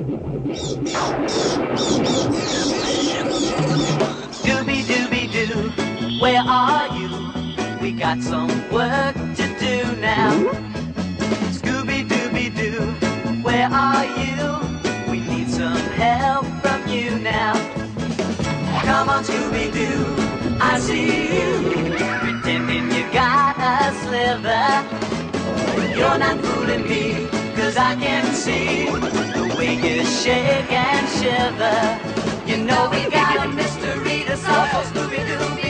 Scooby-Dooby-Doo, where are you? We got some work to do now. Scooby-Dooby-Doo, where are you? We need some help from you now. Come on, Scooby-Doo, I see you, pretending you got a sliver. You're not fooling me, 'cause I can see the way you shake and shiver. You know we got a mystery to solve, so Scooby-Doo.